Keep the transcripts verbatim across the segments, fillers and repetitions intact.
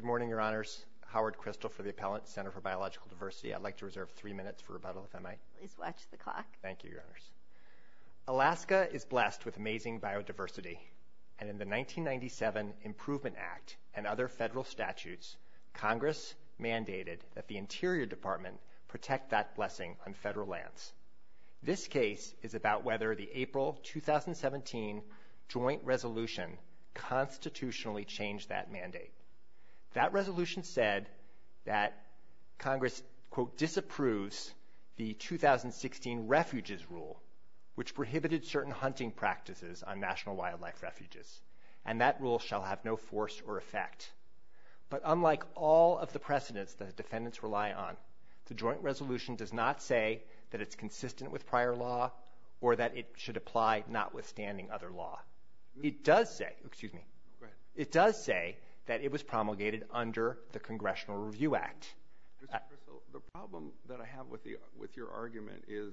morning, Your Honors. Howard Crystal for the Appellant, Center for Biological Diversity. I'd like to reserve three minutes for rebuttal, if I might. Please watch the clock. Thank you, Your Honors. Alaska is blessed with amazing biodiversity, and in the nineteen ninety-seven Improvement Act and other federal statutes, Congress mandated that the Interior Department protect that blessing on federal lands. This case is about whether the April two thousand seventeen joint resolution constitutionally changed that mandate. That resolution said that Congress, quote, disapproves the two thousand sixteen refuges rule, which prohibited certain hunting practices on national wildlife refuges, and that rule shall have no force or effect. But unlike all of the precedents that the defendants rely on, the joint resolution does not say that it's consistent with prior law or that it should apply notwithstanding other law. It does say, excuse me, it does say that it was promulgated under the Congressional Review Act. Mister Crystal, the problem that I have with the with your argument is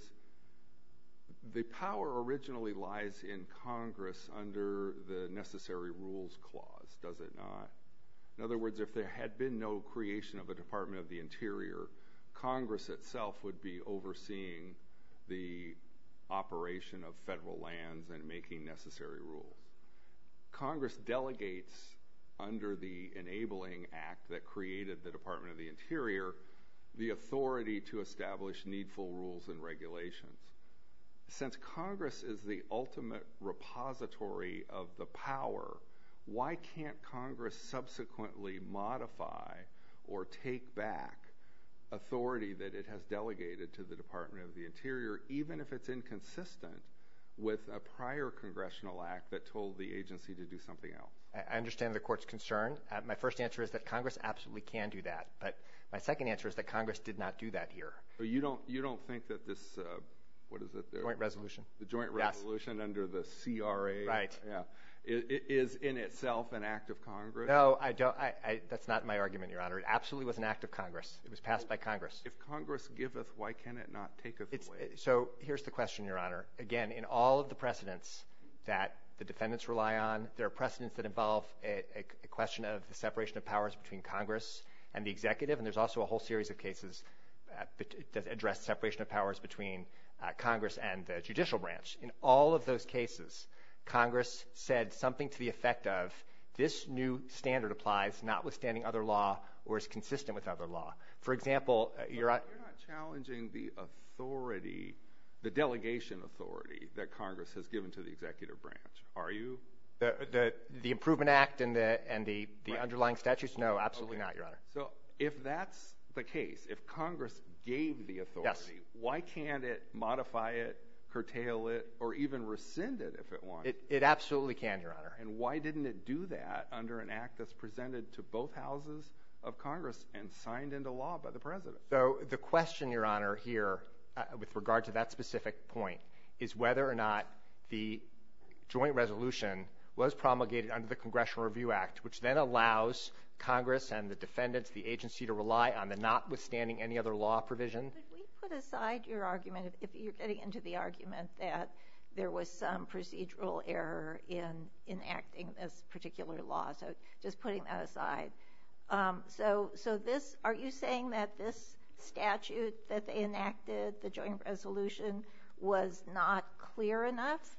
the power originally lies in Congress under the Necessary Rules Clause, does it not? In other words, if there had been no creation of a Department of the Interior, Congress itself would be overseeing the operation of federal lands and making necessary rules. Congress delegates under the Enabling Act that created the Department of the Interior the authority to establish needful rules and regulations. Since Congress is the ultimate repository of the power, why can't Congress subsequently modify or take back authority that it has delegated to the Department of the Interior, even if it's inconsistent with a prior congressional act that told the agency to do something else? I understand the Court's concern. Uh, my first answer is that Congress absolutely can do that. But my second answer is that Congress did not do that here. So you don't you don't think that this uh, what is it? The joint resolution. The joint yes. resolution under the C R A. Right. Yeah. It is in itself an act of Congress? No, I don't. I, I, that's not my argument, Your Honor. It absolutely was an act of Congress. It was passed by Congress. If Congress giveth, why can it not taketh it's, away? So here's the question, Your Honor. Again, in all of the precedents that the defendants rely on, there are precedents that involve a, a, a question of the separation of powers between Congress and the executive, and there's also a whole series of cases uh, that address separation of powers between uh, Congress and the judicial branch. In all of those cases, Congress said something to the effect of, this new standard applies notwithstanding other law or is consistent with other law. For example, uh, you're, you're not challenging the authority, the delegation authority that Congress has given to the executive branch, are you? The the, the Improvement Act and the and the, the right. underlying statutes? No, absolutely okay. not, Your Honor. So if that's the case, if Congress gave the authority, yes. why can't it modify it, curtail it, or even rescind it if it wants? It, it absolutely can, Your Honor. And why didn't it do that under an act that's presented to both houses of Congress and signed into law by the President? So the question, Your Honor, here, uh, with regard to that specific point, is whether or not the joint resolution was promulgated under the Congressional Review Act, which then allows Congress and the defendants, the agency, to rely on the notwithstanding any other law provision. Could we put aside your argument, if, if you're getting into the argument that there was some procedural error in enacting this particular law, so just putting that aside. Um, so, so this, are you saying that this statute that they enacted, the joint resolution, was not clear enough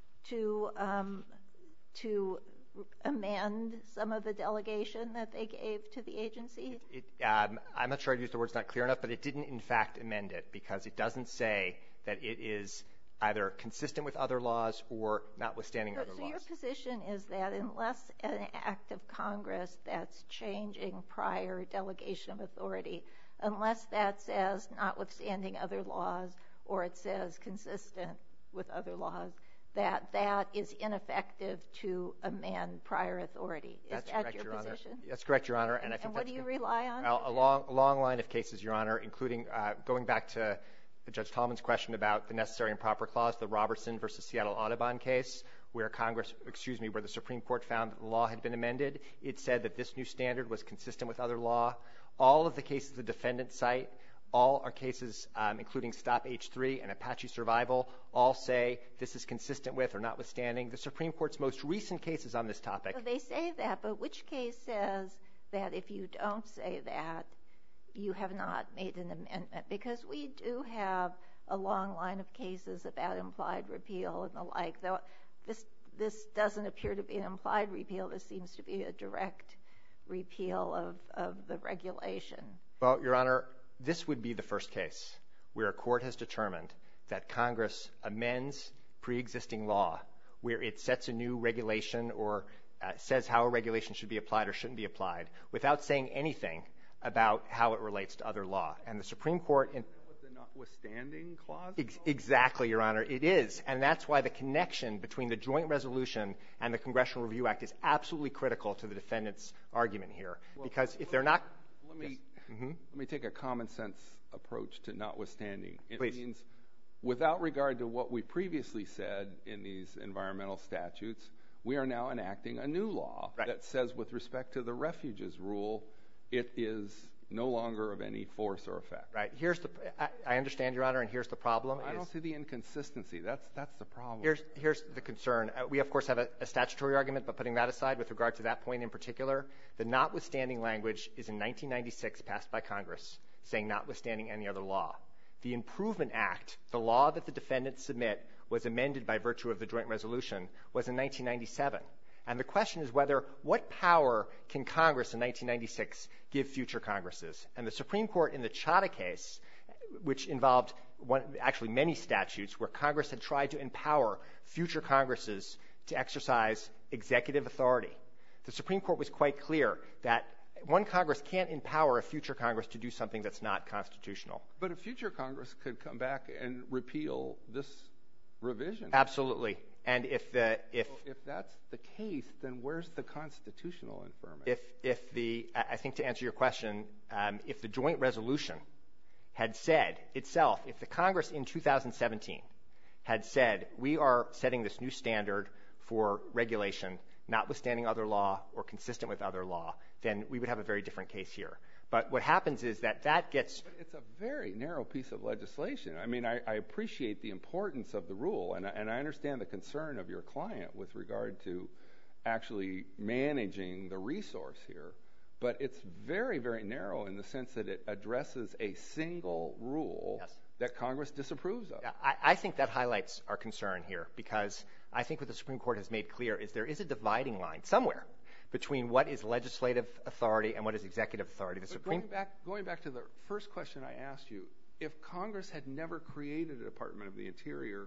to um, to amend some of the delegation that they gave to the agency? It, it, um, I'm not sure I'd use the words not clear enough, but it didn't, in fact, amend it because it doesn't say that it is either consistent with other laws or notwithstanding so, other so laws. Your position is that unless an act of Congress that's changing prior delegation of authority, unless that says notwithstanding other laws or it says consistent with other laws, that that is ineffective to amend prior authority. Is That's that correct, your Your Honor. position? That's correct, Your Honor. And, And, I think and what that's do you good. rely on? Well, a long, a long line of cases, Your Honor, including uh, going back to Judge Tallman's question about the necessary and proper clause, the Robertson versus Seattle Audubon case, where Congress, excuse me, where the Supreme Court found that the law had been amended. It said that this new standard was consistent with other law. All of the cases the defendants cite, all are cases, um, including Stop H three and Apache Survival, all say this is consistent with or notwithstanding the Supreme Court's most recent cases on this topic. So they say that, but which case says that if you don't say that, you have not made an amendment, because we do have a long line of cases about implied repeal and the like, though this this doesn't appear to be an implied repeal. This seems to be a direct repeal of, of the regulation. Well, Your Honor, this would be the first case where a court has determined that Congress amends pre-existing law where it sets a new regulation or uh, says how a regulation should be applied or shouldn't be applied without saying anything about how it relates to other law. And the Supreme Court... in With the notwithstanding clause? Ex- exactly, Your Honor. It is. And that's why the connection between the joint resolution and the Congressional Review Act is absolutely critical to the defendant's argument here. Well, because if let they're me, not... Let me, yes. mm-hmm. let me take a common sense approach to notwithstanding. It Please. means, without regard to what we previously said in these environmental statutes, we are now enacting a new law right. that says with respect to the refuges rule, it is no longer of any force or effect. Right. Here's the... I, I understand, Your Honor, and here's the problem. I is, don't see the inconsistency. That's that's the problem. Here's, here's the concern. Uh, we, of course, have a, a statutory argument, but putting that aside, with regard to that point in particular, the notwithstanding language is in nineteen ninety-six passed by Congress, saying notwithstanding any other law. The Improvement Act, the law that the defendants submit, was amended by virtue of the joint resolution, was in nineteen ninety-seven. And the question is whether, what power can Congress in nineteen ninety-six give future Congresses? And the Supreme Court in the Chadha case, which involved one, actually many statutes where Congress had tried to empower future Congresses to exercise executive authority, the Supreme Court was quite clear that one Congress can't empower a future Congress to do something that's not constitutional. But a future Congress could come back and repeal this revision. Absolutely. And if the if well, if that's the case, then where's the constitutional infirmity? If if the I think to answer your question, um, if the joint resolution had said itself, if the Congress in two thousand seventeen had said we are setting this new standard for regulation, notwithstanding other law or consistent with other law, then we would have a very different case here. But what happens is that that gets... But it's a very narrow piece of legislation. I mean, I, I appreciate the importance of the rule, and I, and I understand the concern of your client with regard to actually managing the resource here. But it's very, very narrow in the sense that it addresses a single rule yes. that Congress disapproves of. Yeah, I, I think that highlights our concern here, because I think what the Supreme Court has made clear is there is a dividing line somewhere between what is legislative authority and what is executive authority. The but Supreme going back, going back to the first question I asked you, if Congress had never created a Department of the Interior,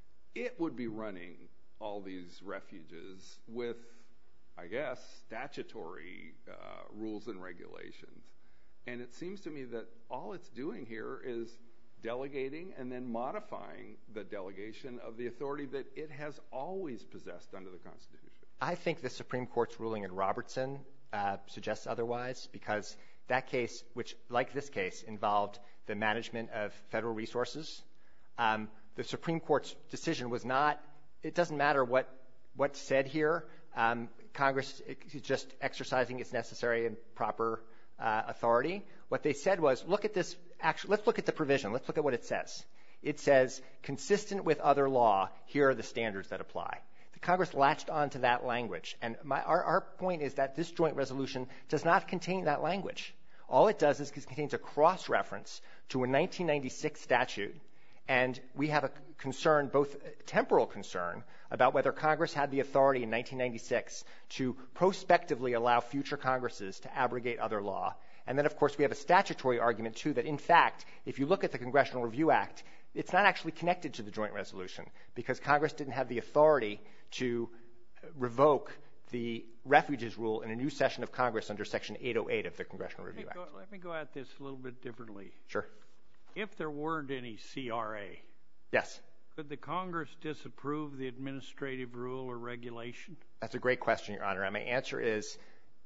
it would be running all these refuges with, I guess, statutory uh, rules and regulations. And it seems to me that all it's doing here is delegating and then modifying the delegation of the authority that it has always possessed under the Constitution. I think the Supreme Court's ruling in Robertson uh, suggests otherwise, because that case, which, like this case, involved the management of federal resources, um, the Supreme Court's decision was not, it doesn't matter what what's said here. Um, Congress is just exercising its necessary and proper uh, authority. What they said was, look at this, actually, let's look at the provision. Let's look at what it says. It says, consistent with other law, here are the standards that apply. Congress latched on to that language. And my, our, our point is that this joint resolution does not contain that language. All it does is it contains a cross-reference to a nineteen ninety-six statute, and we have a concern, both temporal concern, about whether Congress had the authority in nineteen ninety-six to prospectively allow future Congresses to abrogate other law. And then, of course, we have a statutory argument, too, that, in fact, if you look at the Congressional Review Act, it's not actually connected to the joint resolution, because Congress didn't have the authority to revoke the refuges rule in a new session of Congress under Section eight oh eight of the Congressional Review let Act. Go, let me go at this a little bit differently. Sure. If there weren't any C R A, yes, could the Congress disapprove the administrative rule or regulation? That's a great question, Your Honor. And my answer is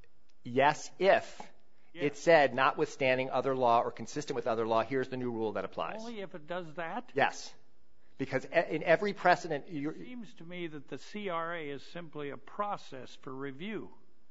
yes, if yes. it said, notwithstanding other law or consistent with other law, here's the new rule that applies. Only if it does that? Yes. Because in every precedent... It seems to me that the C R A is simply a process for review.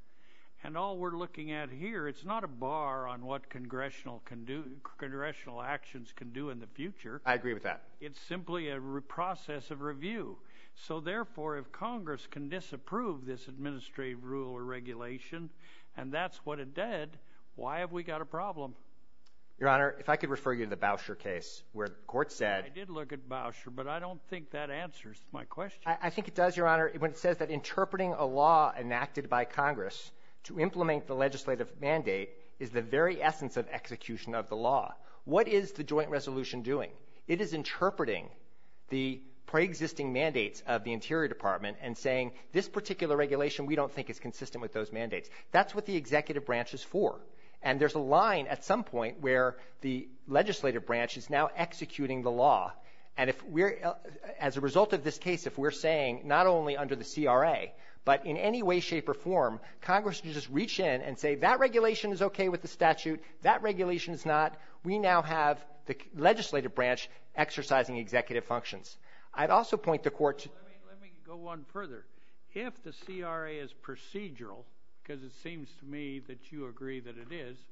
And all we're looking at here, it's not a bar on what congressional can do, congressional actions can do in the future. I agree with that. It's simply a re- process of review. So therefore, if Congress can disapprove this administrative rule or regulation, and that's what it did, why have we got a problem? Your Honor, if I could refer you to the Boucher case, where the court said... I did look at Boucher, but I don't think that answers my question. I, I think it does, Your Honor, when it says that interpreting a law enacted by Congress to implement the legislative mandate is the very essence of execution of the law. What is the joint resolution doing? It is interpreting the pre-existing mandates of the Interior Department and saying, this particular regulation we don't think is consistent with those mandates. That's what the executive branch is for. And there's a line at some point where the legislative branch is now executing the law. And if we're, as a result of this case, if we're saying not only under the C R A, but in any way, shape, or form, Congress can just reach in and say, that regulation is okay with the statute, that regulation is not. We now have the legislative branch exercising executive functions. I'd also point the court to... Let me, let me go one further. If the C R A is procedural, because it seems to me that you agree that it is,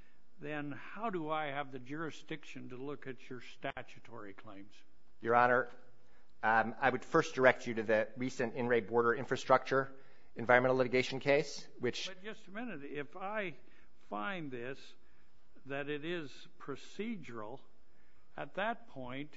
then how do I have the jurisdiction to look at your statutory claims? Your Honor, um, I would first direct you to the recent In re Border Infrastructure environmental litigation case, which... But just a minute. If I find this, that it is procedural, at that point,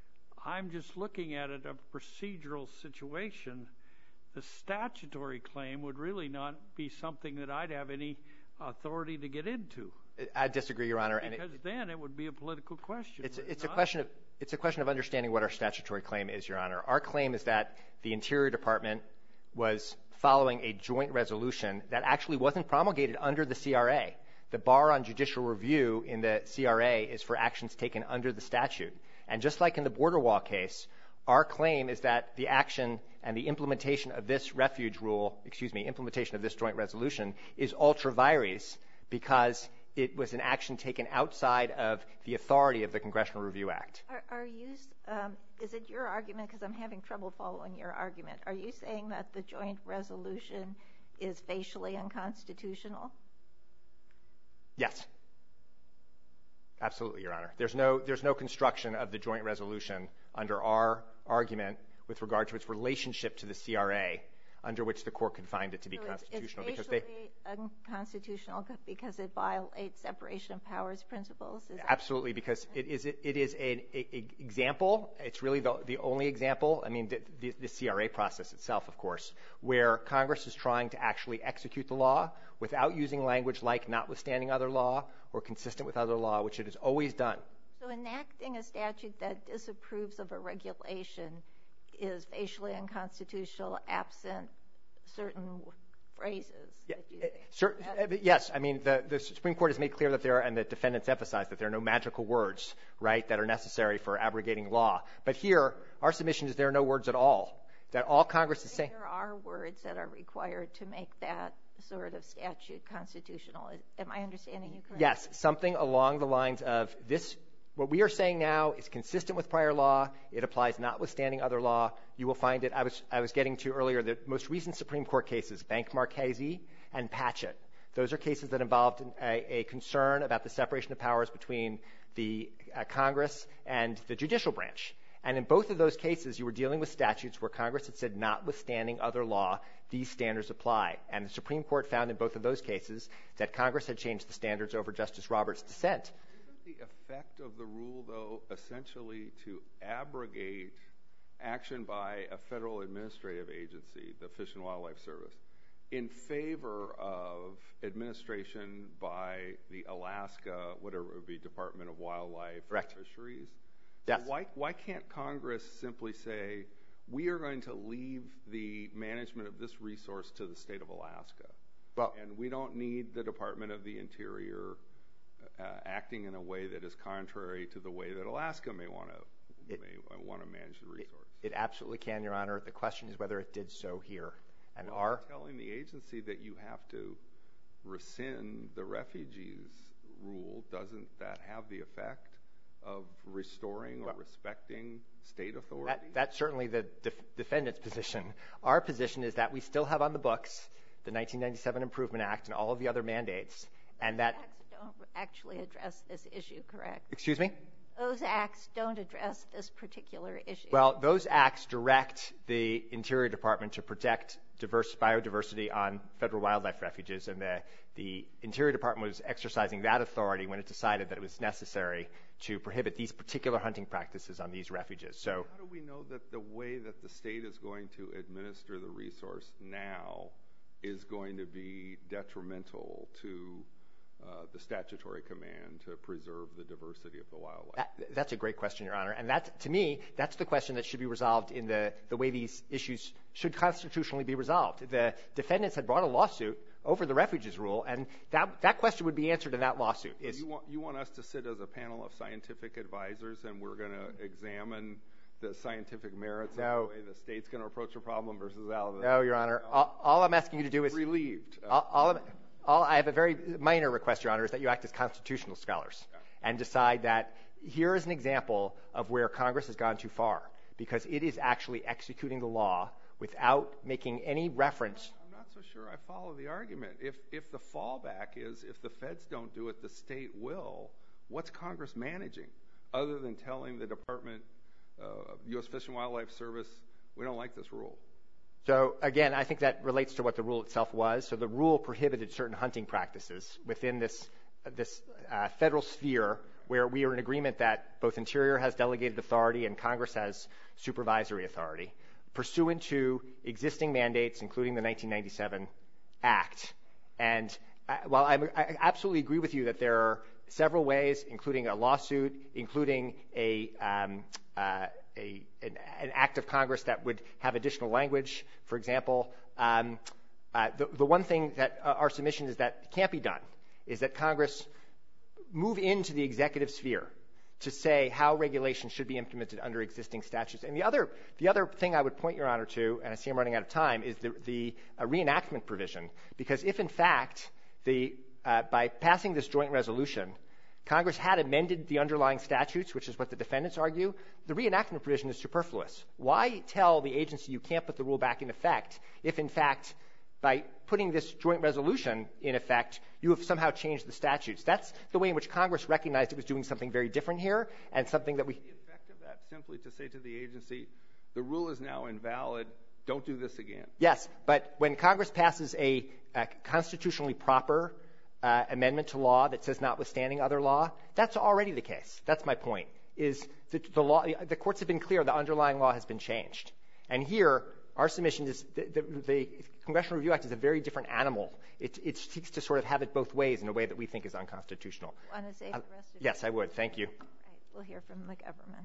I'm just looking at it a procedural situation. The statutory claim would really not be something that I'd have any authority to get into. I disagree, Your Honor. Because and it, then it would be a political question. It's, it's, it a question of, it's a question of understanding what our statutory claim is, Your Honor. Our claim is that the Interior Department was following a joint resolution that actually wasn't promulgated under the C R A. The bar on judicial review in the C R A is for actions taken under the statute. And just like in the border wall case, our claim is that the action and the implementation of this refuge rule, excuse me, implementation of this joint resolution is ultra vires because it was an action taken outside of the authority of the Congressional Review Act. Are, are you, um, is it your argument, because I'm having trouble following your argument, are you saying that the joint resolution is facially unconstitutional? Yes. Absolutely, Your Honor. There's no, there's no construction of the joint resolution under our argument with regard to its relationship to the C R A under which the court could find it to be so constitutional. It's, it's because facially they, unconstitutional because it violates separation of powers principles? Is absolutely, because it is, it, it is an a, a example. It's really the, the only example. I mean, the, the, the C R A process itself, of course, where Congress is trying to actually execute the law without using language like notwithstanding other law or consistent with other law, which it has always done. So enacting a statute that disapproves of a regulation is facially unconstitutional absent certain phrases? Yeah, certain, yes. I mean, the, the Supreme Court has made clear that there are, and the defendants emphasize that there are no magical words, right, that are necessary for abrogating law. But here, our submission is there are no words at all, that all Congress is saying. There are words that are required to make that sort of statute constitutional. Am I understanding you correctly? Yes, something along the lines of this. What we are saying now is consistent with prior law. It applies notwithstanding other law. You will find it. I was I was getting to earlier the most recent Supreme Court cases, Bank Marchese and Patchett. Those are cases that involved a, a concern about the separation of powers between the uh, Congress and the judicial branch. And in both of those cases, you were dealing with statutes where Congress had said notwithstanding other law, these standards apply. And the Supreme Court found in both of those cases that Congress had changed the standards over Justice Roberts' dissent. The effect of the rule, though, essentially to abrogate action by a federal administrative agency, the Fish and Wildlife Service, in favor of administration by the Alaska, whatever it would be, Department of Wildlife or Fisheries. Yes. So why, why can't Congress simply say, we are going to leave the management of this resource to the state of Alaska, well, and we don't need the Department of the Interior Uh, acting in a way that is contrary to the way that Alaska may want to may want to manage the resource. It, it absolutely can, Your Honor. The question is whether it did so here. And well, our telling the agency that you have to rescind the refugees rule, doesn't that have the effect of restoring or well, respecting state authority? That, that's certainly the def- defendant's position. Our position is that we still have on the books the nineteen ninety-seven Improvement Act and all of the other mandates, and that don't actually address this issue, correct? Excuse me? those acts don't address this particular issue. Well, those acts direct the Interior Department to protect diverse biodiversity on federal wildlife refuges, and the, the Interior Department was exercising that authority when it decided that it was necessary to prohibit these particular hunting practices on these refuges. So, how do we know that the way that the state is going to administer the resource now is going to be detrimental to Uh, the statutory command to preserve the diversity of the wildlife? That, that's a great question, Your Honor. And that, to me, that's the question that should be resolved in the, the way these issues should constitutionally be resolved. The defendants had brought a lawsuit over the refuges rule, and that, that question would be answered in that lawsuit. Is, you, want, you want us to sit as a panel of scientific advisors, and we're going to examine the scientific merits no. of the way the state's going to approach a problem versus out of the... No, Your Honor. All, all I'm asking you to do is... Relieved. Uh, all, all I'm, All, I have a very minor request, Your Honor, is that you act as constitutional scholars and decide that here is an example of where Congress has gone too far, because it is actually executing the law without making any reference. I'm not so sure I follow the argument. If, if the fallback is if the feds don't do it, the state will, what's Congress managing other than telling the Department, uh, U S Fish and Wildlife Service, we don't like this rule? So, again, I think that relates to what the rule itself was. So the rule prohibited certain hunting practices within this, this uh, federal sphere where we are in agreement that both Interior has delegated authority and Congress has supervisory authority, pursuant to existing mandates, including the nineteen ninety-seven Act. And uh, while I, I absolutely agree with you that there are several ways, including a lawsuit, including a... Um, uh, A, an, an act of Congress that would have additional language, for example. Um, uh, the, the one thing that uh, our submission is that can't be done is that Congress move into the executive sphere to say how regulations should be implemented under existing statutes. And the other, the other thing I would point Your Honor to, and I see I'm running out of time, is the, the uh, reenactment provision. Because if, in fact, the, uh, by passing this joint resolution, Congress had amended the underlying statutes, which is what the defendants argue, the reenactment provision is superfluous. Why tell the agency you can't put the rule back in effect if, in fact, by putting this joint resolution in effect, you have somehow changed the statutes? That's the way in which Congress recognized it was doing something very different here and something that we... The effect of that simply to say to the agency, the rule is now invalid, don't do this again. Yes, but when Congress passes a, a constitutionally proper Uh, amendment to law that says notwithstanding other law, that's already the case. That's my point, is that the law, the courts have been clear the underlying law has been changed. And here, our submission is the, the, the Congressional Review Act is a very different animal. It, it seeks to sort of have it both ways in a way that we think is unconstitutional. Want to say uh, the rest of Yes, I would. Thank you. All right. We'll hear from the government.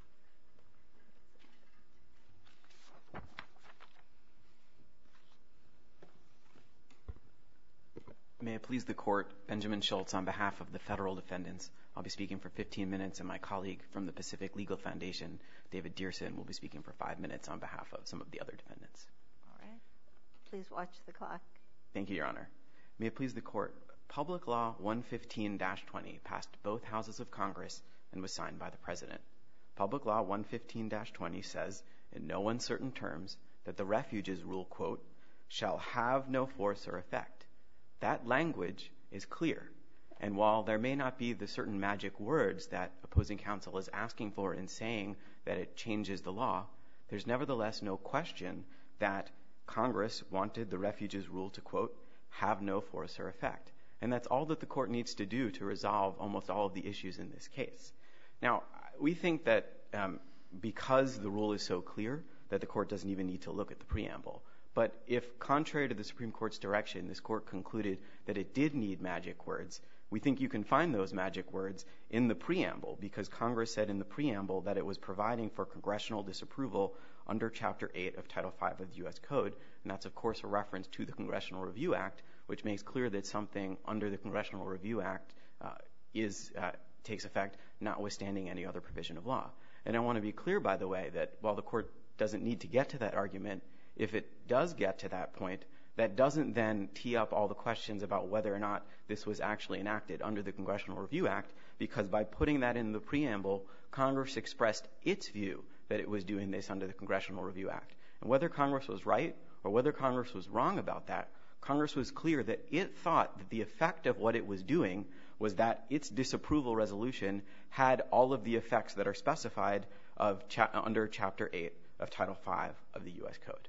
May it please the Court, Benjamin Schultz on behalf of the federal defendants. I'll be speaking for fifteen minutes, and my colleague from the Pacific Legal Foundation, David Dearson, will be speaking for five minutes on behalf of some of the other defendants. All right. Please watch the clock. Thank you, Your Honor. May it please the Court, Public Law one fifteen dash twenty passed both houses of Congress and was signed by the President. Public Law one fifteen dash twenty says, in no uncertain terms, that the Refuges Rule, quote, shall have no force or effect. That language is clear, and while there may not be the certain magic words that opposing counsel is asking for in saying that it changes the law, there's nevertheless no question that Congress wanted the Refuges Rule to, quote, have no force or effect. And that's all that the Court needs to do to resolve almost all of the issues in this case. Now, we think that um, because the rule is so clear that the Court doesn't even need to look at the preamble. But if, contrary to the Supreme Court's direction, this Court concluded that it did need magic words, we think you can find those magic words in the preamble, because Congress said in the preamble that it was providing for congressional disapproval under Chapter eight of Title five of the U S Code, and that's, of course, a reference to the Congressional Review Act, which makes clear that something under the Congressional Review Act uh, is uh, takes effect, notwithstanding any other provision of law. And I want to be clear, by the way, that while the Court doesn't need to get to that argument, if it does get to that point, that doesn't then tee up all the questions about whether or not this was actually enacted under the Congressional Review Act, because by putting that in the preamble, Congress expressed its view that it was doing this under the Congressional Review Act. And whether Congress was right or whether Congress was wrong about that, Congress was clear that it thought that the effect of what it was doing was that its disapproval resolution had all of the effects that are specified of cha- under Chapter eight of Title five of the U S Code.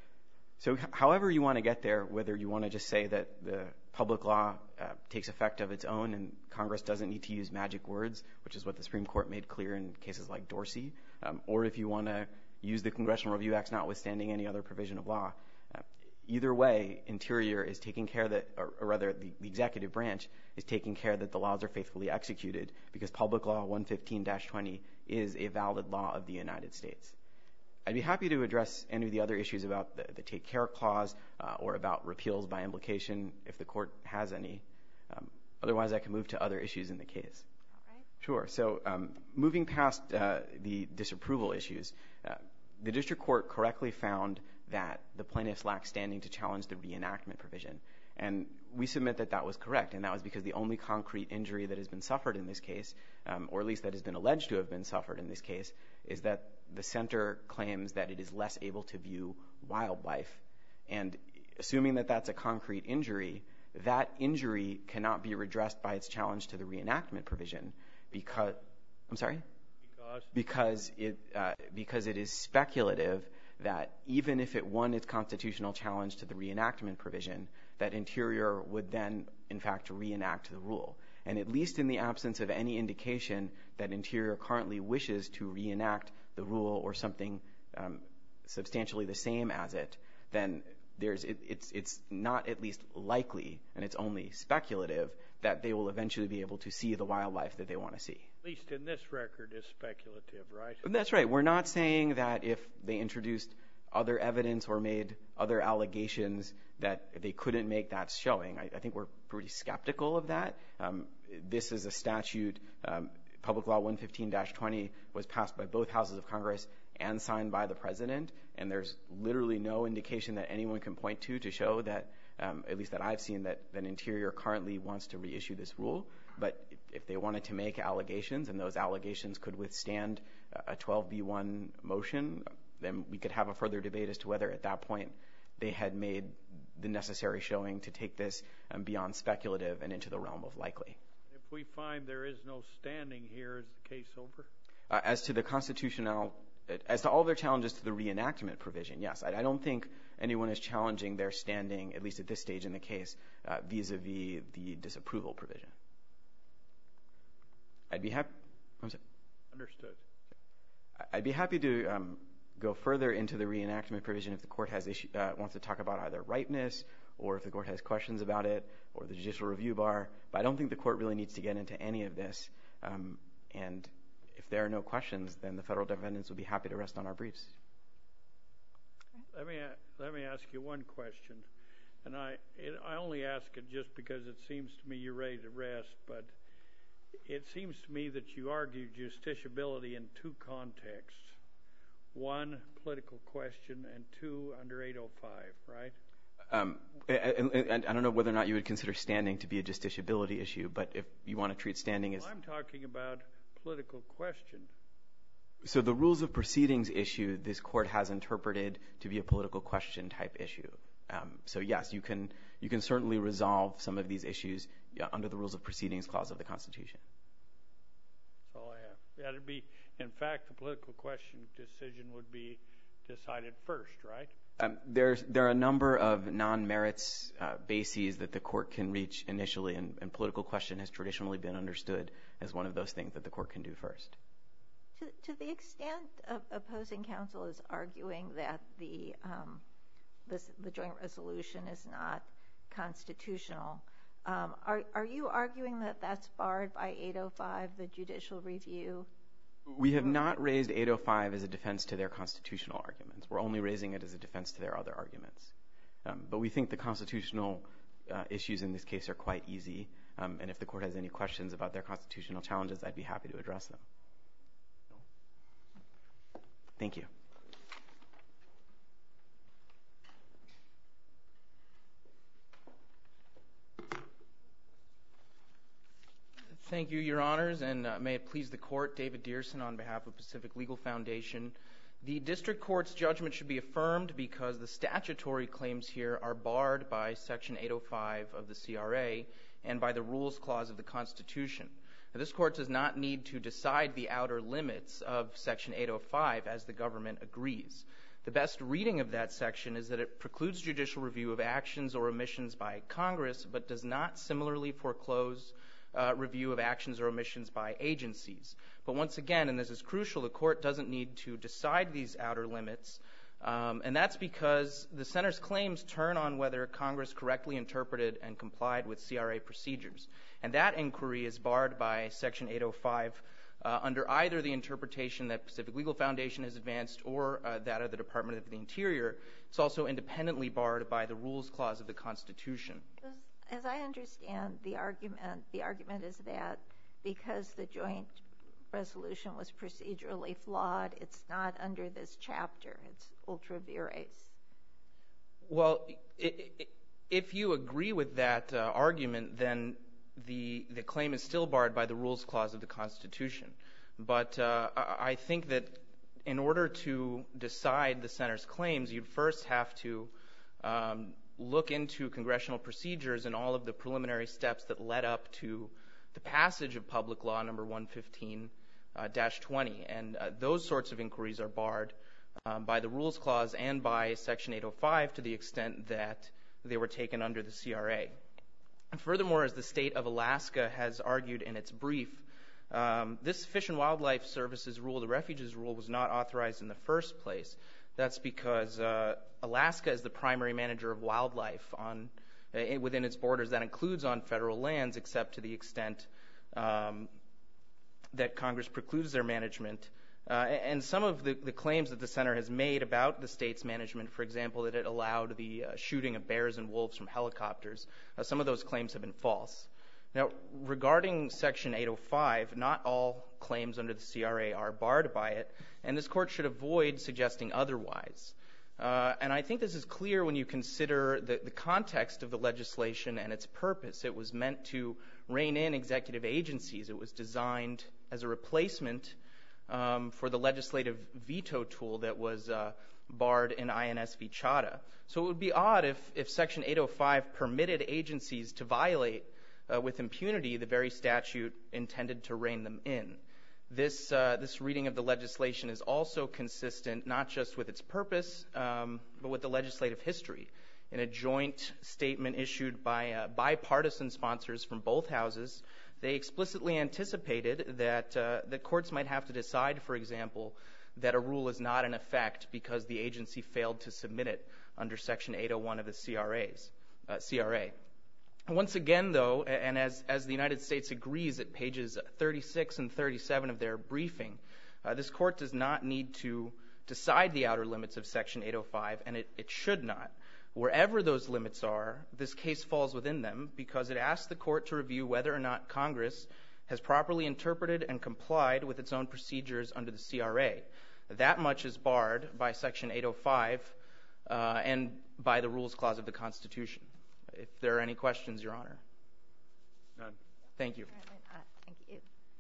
So however you want to get there, whether you want to just say that the public law uh, takes effect of its own and Congress doesn't need to use magic words, which is what the Supreme Court made clear in cases like Dorsey, um, or if you want to use the Congressional Review Act notwithstanding any other provision of law, uh, either way, Interior is taking care that, or, or rather the, the executive branch is taking care that the laws are faithfully executed because Public Law one fifteen dash twenty is a valid law of the United States. I'd be happy to address any of the other issues about the, the Take Care Clause uh, or about repeals by implication if the court has any. Um, otherwise, I can move to other issues in the case. All right. Sure. So um, moving past uh, the disapproval issues, uh, the district court correctly found that the plaintiffs lacked standing to challenge the reenactment provision. And we submit that that was correct, and that was because the only concrete injury that has been suffered in this case, um, or at least that has been alleged to have been suffered in this case, is that the center claims that it is less able to view wildlife. And assuming that that's a concrete injury, that injury cannot be redressed by its challenge to the reenactment provision because, I'm sorry? Because? Because it, uh, because it is speculative that even if it won its constitutional challenge to the reenactment provision, that Interior would then, in fact, reenact the rule. And at least in the absence of any indication that Interior currently wishes to reenact the rule or something um, substantially the same as it, then there's it, it's it's not at least likely, and it's only speculative, that they will eventually be able to see the wildlife that they want to see. At least in this record is speculative, right? That's right. We're not saying that if they introduced other evidence or made other allegations that they couldn't make that showing. I, I think we're pretty skeptical of that. Um, this is a statute, um, Public Law one fifteen dash twenty was passed by both houses of Congress and signed by the President, and there's literally no indication that anyone can point to to show that, um, at least that I've seen, that, that Interior currently wants to reissue this rule. But if they wanted to make allegations and those allegations could withstand a twelve B one motion, then we could have a further debate as to whether at that point they had made the necessary showing to take this um, beyond speculative and into the realm of likely. If we find there is no standing here, is the case over? Uh, as to the constitutional, as to all their challenges to the reenactment provision, yes. I, I don't think anyone is challenging their standing, at least at this stage in the case, uh, vis-a-vis the disapproval provision. I'd be happy. I'm sorry. Understood. I'd be happy to um, go further into the reenactment provision if the court has issue, uh, wants to talk about either ripeness or if the court has questions about it or the judicial review bar. But I don't think the court really needs to get into any of this. Um, and if there are no questions, then the federal defendants would be happy to rest on our briefs. Let me let me ask you one question, and I it, I only ask it just because it seems to me you're ready to rest, but it seems to me that you argue justiciability in two contexts. One, political question, and two, under eight oh five, right? Um, and, and I don't know whether or not you would consider standing to be a justiciability issue, but if you want to treat standing as... Well, I'm talking about political question. So the rules of proceedings issue, this court has interpreted to be a political question type issue. Um, so yes, you can you can certainly resolve some of these issues yeah, under the rules of proceedings clause of the Constitution. That's all I have. That'd be, in fact, the political question decision would be decided first, right? Um, there's there are a number of non-merits uh, bases that the court can reach initially, and, and political question has traditionally been understood as one of those things that the court can do first. To, to the extent of opposing counsel is arguing that the um, this, the joint resolution is not constitutional, um, are, are you arguing that that's barred by eight oh five, the judicial review? We have not raised eight oh five as a defense to their constitutional arguments. We're only raising it as a defense to their other arguments. Um, but we think the constitutional uh, issues in this case are quite easy, um, and if the court has any questions about their constitutional challenges, I'd be happy to address them. Thank you. Thank you, Your Honors, and uh, may it please the Court, David Dearson on behalf of Pacific Legal Foundation. The district court's judgment should be affirmed because the statutory claims here are barred by Section eight oh five of the C R A and by the Rules Clause of the Constitution. Now, this court does not need to decide the outer limits of Section eight oh five, as the government agrees. The best reading of that section is that it precludes judicial review of actions or omissions by Congress, but does not similarly foreclose uh, review of actions or omissions by agencies. But once again, and this is crucial, the court doesn't need to decide these outer limits, um, and that's because the center's claims turn on whether Congress correctly interpreted and complied with C R A procedures. And that inquiry is barred by Section eight oh five uh, under either the interpretation that Pacific Legal Foundation has advanced or uh, that of the Department of the Interior. It's also independently barred by the Rules Clause of the Constitution. As I understand the argument, the argument is that because the joint resolution was procedurally flawed, it's not under this chapter. It's ultra vires. Well, if you agree with that uh, argument, then the the claim is still barred by the Rules Clause of the Constitution. But uh, I think that in order to decide the center's claims, you'd first have to um, look into congressional procedures and all of the preliminary steps that led up to the passage of Public Law Number one fifteen dash twenty, and uh, those sorts of inquiries are barred um, by the Rules Clause and by Section eight oh five to the extent that they were taken under the C R A. And furthermore, as the state of Alaska has argued in its brief, um, this Fish and Wildlife Services rule, the Refuges Rule, was not authorized in the first place. That's because uh, Alaska is the primary manager of wildlife on uh, within its borders. That includes on federal lands, except to the extent um, that Congress precludes their management. Uh, and some of the, the claims that the center has made about the state's management, for example, that it allowed the uh, shooting of bears and wolves from helicopters, uh, some of those claims have been false. Now, regarding Section eight oh five, not all claims under the C R A are barred by it, and this court should avoid suggesting otherwise. Uh, and I think this is clear when you consider the, the context of the legislation and its purpose. It was meant to rein in executive agencies. It was designed as a replacement um, for the legislative veto tool that was uh, barred in I N S v. Chadha. So it would be odd if, if Section eight oh five permitted agencies to violate uh, with impunity the very statute intended to rein them in. This, uh, this reading of the legislation is also consistent not just with its purpose, um, but with the legislative history. In a joint statement issued by uh, bipartisan sponsors from both houses, they explicitly anticipated that, uh, that courts might have to decide, for example, that a rule is not in effect because the agency failed to submit it under Section eight oh one of the C R A's, uh, C R A. Once again, though, and as, as the United States agrees at pages thirty-six and thirty-seven of their briefing, uh, this court does not need to decide the outer limits of Section eight oh five, and it, it should not. Wherever those limits are, this case falls within them because it asks the court to review whether or not Congress has properly interpreted and complied with its own procedures under the C R A. That much is barred by Section eight oh five uh, and by the Rules Clause of the Constitution. If there are any questions, Your Honor. None. Thank you. Thank you.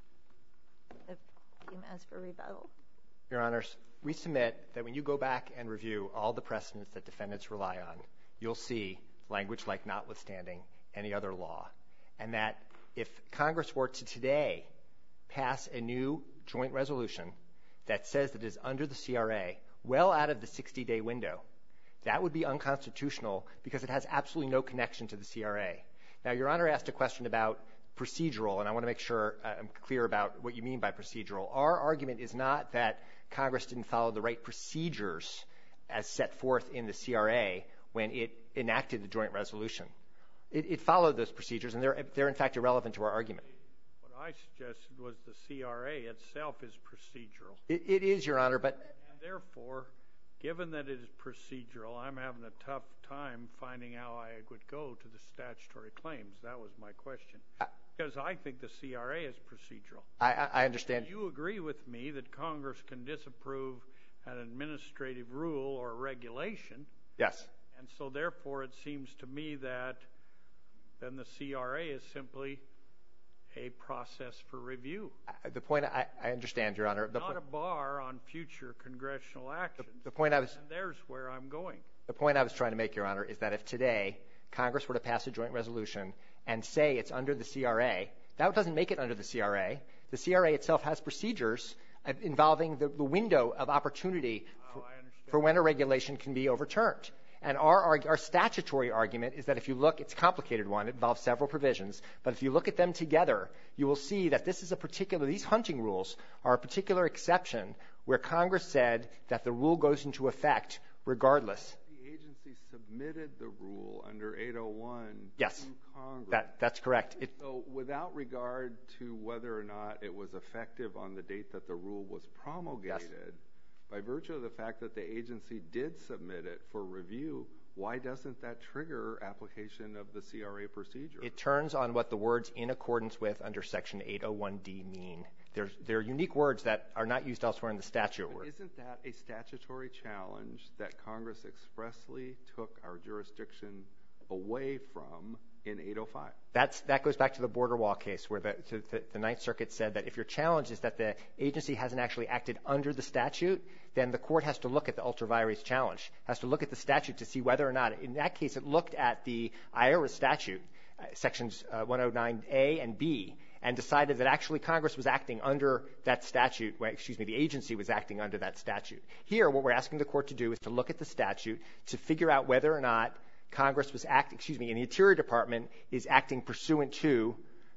A few minutes for rebuttal. Your Honors, we submit that when you go back and review all the precedents that defendants rely on, you'll see language like notwithstanding any other law, and that if Congress were to today pass a new joint resolution that says that it is under the C R A, well out of the sixty-day window, that would be unconstitutional because it has absolutely no connection to the C R A. Now, Your Honor asked a question about procedural, and I want to make sure I'm clear about what you mean by procedural. Our argument is not that Congress didn't follow the right procedures as set forth in the C R A when it enacted the joint resolution. It, it followed those procedures, and they're, they're in fact irrelevant to our argument. What I suggested was the C R A itself is procedural. It, it is, Your Honor, but... And therefore, given that it is procedural, I'm having a tough time finding how I would go to the statutory claims. That was my question. I, because I think the C R A is procedural. I, I understand. Do you agree with me that Congress can disapprove an administrative rule or regulation? Yes. And so therefore it seems to me that then the C R A is simply a process for review. Uh, the point I, I understand, Your Honor. The Not po- a bar on future congressional actions. The, the point I was. And there's where I'm going. The point I was trying to make, Your Honor, is that if today Congress were to pass a joint resolution and say it's under the C R A, that doesn't make it under the C R A. The C R A itself has procedures involving the, the window of opportunity for, Oh, I understand. for when a regulation can be overturned. And our, our, our statutory argument is that if you look, it's a complicated one, it involves several provisions, but if you look at them together, you will see that this is a particular, these hunting rules are a particular exception where Congress said that the rule goes into effect regardless. The agency submitted the rule under eight oh one Yes, to Congress. that, that's correct. It, So without regard to whether or not it was effective on the date that the rule was promulgated, Yes. by virtue of the fact that the agency did submit it for review, why doesn't that trigger application of the C R A procedure? It turns on what the words in accordance with under Section eight oh one D mean. There's, there are unique words that are not used elsewhere in the statute. But isn't that a statutory challenge that Congress expressly took our jurisdiction away from in eight oh five? That's, that goes back to the border wall case where the, to, the, the Ninth Circuit said that if your challenge is that the agency hasn't actually acted under the statute, then the court has to look at the ultra vires challenge, has to look at the statute to see whether or not, in that case, it looked at the I R S statute, uh, sections uh, one oh nine A and B, and decided that actually Congress was acting under that statute, well, excuse me, the agency was acting under that statute. Here, what we're asking the court to do is to look at the statute to figure out whether or not Congress was acting, excuse me, and the Interior Department is acting pursuant to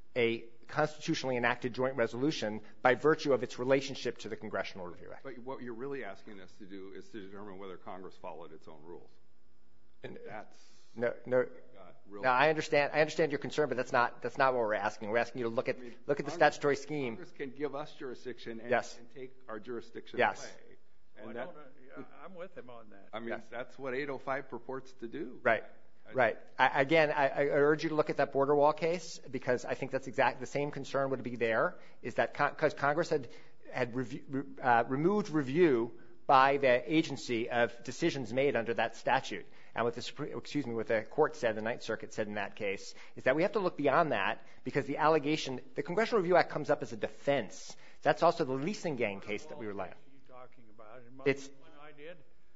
a constitutionally enacted joint resolution by virtue of its relationship to the Congressional Review Act. But what you're really asking us to do is to determine whether Congress followed its own rules. And that's No, no. real. No, I understand. I understand your concern, but that's not that's not what we're asking. We're asking you to look at I mean, look at the Congress- statutory scheme. Congress can give us jurisdiction and, Yes. and take our jurisdiction Yes. away. Well, And I that, don't, uh, I'm with him on that. I mean, Yes. that's what eight oh five purports to do. Right. Right. I, again, I, I urge you to look at that border wall case because I think that's exactly the same concern would be there. Is that because con- Congress had had review, uh, removed review by the agency of decisions made under that statute, and what the Supreme, excuse me, what the court said, the Ninth Circuit said in that case, is that we have to look beyond that because the allegation, the Congressional Review Act comes up as a defense. That's also the leasing gang case that we rely on. What are you talking about? In my, It's- one I did?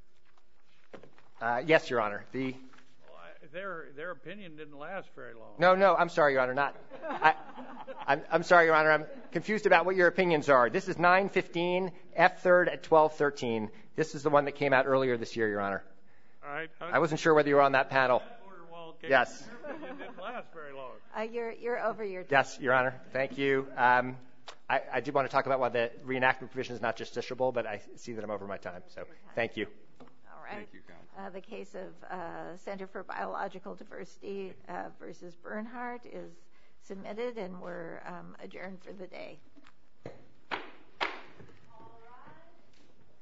Uh, yes, Your Honor. The Well, I, their, their opinion didn't last very long. No, no, I'm sorry, Your Honor. Not. I, I'm, I'm sorry, Your Honor. I'm confused about what your opinions are. This is nine fifteen F third at twelve thirteen. This is the one that came out earlier this year, Your Honor. All right. I wasn't sure whether you were on that panel. Border wall case, Yes. Their opinion didn't last very long. Uh, you're, you're over your time. Yes, Your Honor. Thank you. Um, I, I did want to talk about why the reenactment provision is not justiciable, but I see that I'm over my time. So thank you. All right. Thank you, Counsel. Uh, the case of uh, Center for Biological Diversity uh, versus Bernhardt is submitted, and we're um, adjourned for the day.